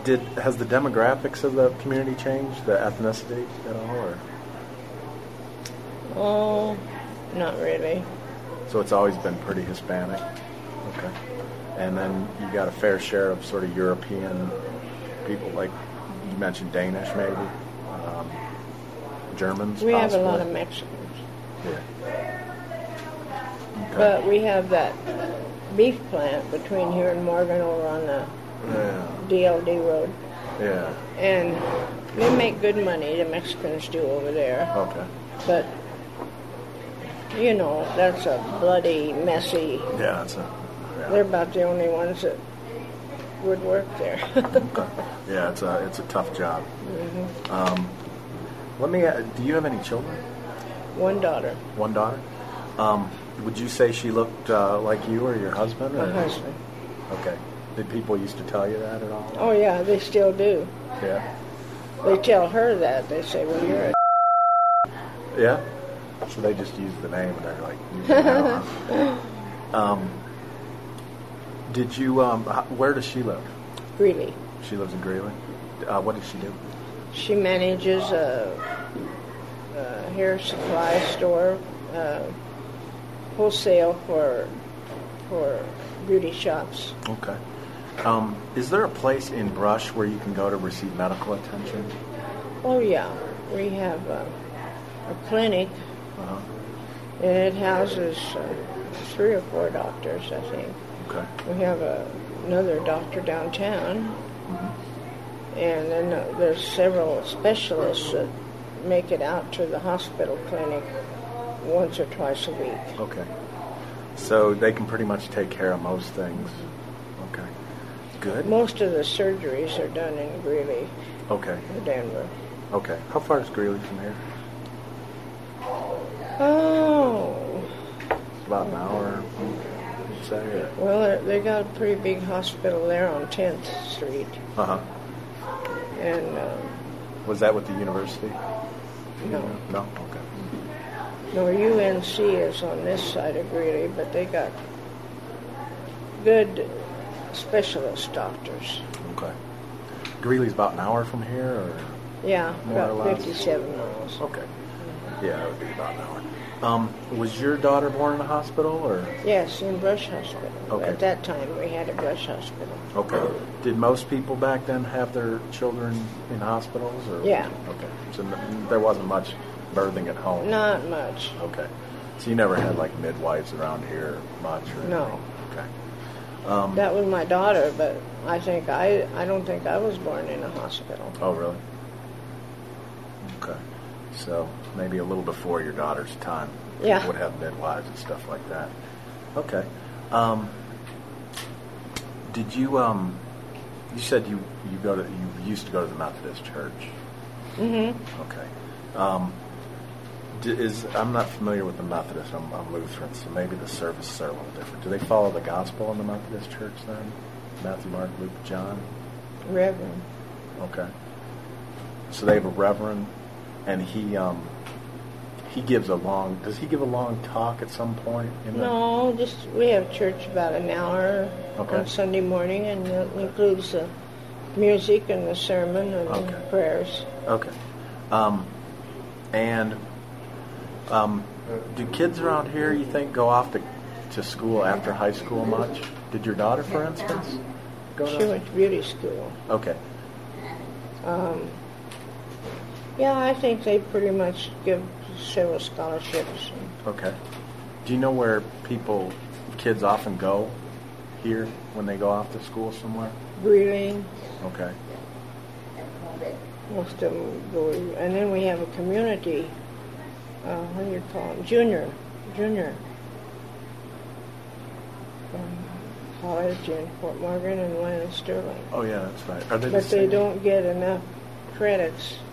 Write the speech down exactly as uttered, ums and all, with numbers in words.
Did has the demographics of the community changed, the ethnicity at all, or? Oh, not really. So it's always been pretty Hispanic. Okay. And then you got a fair share of sort of European people, like you mentioned Danish, maybe um, Germans. We possibly. have a lot of Mexicans. Yeah. Okay. But we have that beef plant between here and Morgan over on the Yeah. D L D road. Yeah. And they make good money, the Mexicans do over there. Okay. But, you know, that's a bloody, messy... Yeah, that's a... Yeah. They're about the only ones that would work there. Okay. Yeah, it's a it's a tough job. Mm-hmm. Um, let me. Uh, do you have any children? One daughter. One daughter. Um, would you say she looked uh, like you or your husband? Or? My husband. Okay. Did people used to tell you that at all? Oh yeah, they still do. Yeah. They tell her that. They say, "Well, you're a." Yeah. So they just use the name and they're like, you know, huh? um, did you? Um, h- where does she live? Greeley. She lives in Greeley. Uh, what does she do? She manages a, a hair supply store, uh, wholesale for for beauty shops. Okay. Um, is there a place in Brush where you can go to receive medical attention? Oh yeah, we have a, a clinic, Uh-huh. and it houses uh, three or four doctors, I think. Okay. We have a, another doctor downtown, Mm-hmm. and then uh, there's several specialists that make it out to the hospital clinic once or twice a week. Okay. So they can pretty much take care of most things. Okay. Good. Most of the surgeries are done in Greeley Okay. or Denver. Okay. How far is Greeley from here? Oh, It's about an hour, you'd say? Or? well, they- they got a pretty big hospital there on tenth Street, Uh-huh. and um, Was that with the university? no, No? Okay. no, U N C is on this side of Greeley, but they got good specialist doctors. Okay. Greeley's about an hour from here, or? Yeah, More or about less. fifty-seven miles. Okay. Yeah, it would be about an hour. Um, was your daughter born in a hospital, or? Yes, in Brush Hospital. Okay. At that time, we had a Brush Hospital. Okay. Did most people back then have their children in hospitals, or? Yeah. Okay. So n- there wasn't much birthing at home. Not much. Okay. So you never had like midwives around here much, or? No. anything? Okay. Um, That was my daughter, but I think I, I don't think I was born in a hospital. oh, really? Okay. So maybe a little before your daughter's time. Yeah. People would have midwives and stuff like that. Okay. Um, did you um, you said you you go to you used to go to the Methodist church. Mm-hmm. Okay. Um, d- is I'm not familiar with the Methodist. I'm, I'm Lutheran, so maybe the services are a little different. Do they follow the gospel in the Methodist church then? Matthew, Mark, Luke, John. Reverend. Okay. So they have a reverend, and he um, he gives a long. Does he give a long talk at some point? In the, No, just we have church about an hour Okay. on Sunday morning, and it includes the music and the sermon and Okay. the prayers. Okay. Um, and um, do kids around here, you think, go off to, to school after high school much? Did your daughter, for instance, go She to? went to beauty school. Okay. Um, yeah, I think they pretty much give several scholarships. Okay. Do you know where people, kids often go here when they go off to school somewhere? Greeley, Okay. most of them go. And then we have a community, uh, what do you call them? Junior, junior um, college in Fort Morgan and one in Sterling. Oh, yeah, that's right. Are they the But they same? don't get enough credits